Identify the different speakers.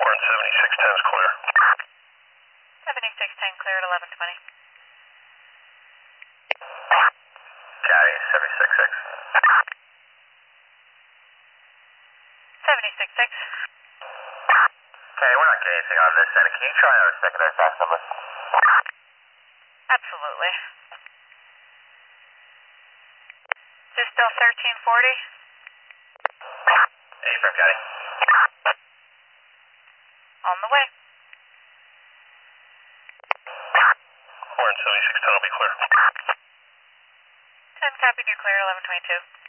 Speaker 1: Horn 7610 is clear.
Speaker 2: 7610 clear at 1120.
Speaker 1: Copy, 766.
Speaker 2: 766.
Speaker 1: Okay, we're not getting anything on this end. Can you try our secondary fax number?
Speaker 2: Absolutely. Is this still 1340?
Speaker 1: Affirm, Johnny.
Speaker 2: On the way.
Speaker 1: Horn 7610 will be clear.
Speaker 2: 10 copy, you're clear at 1122.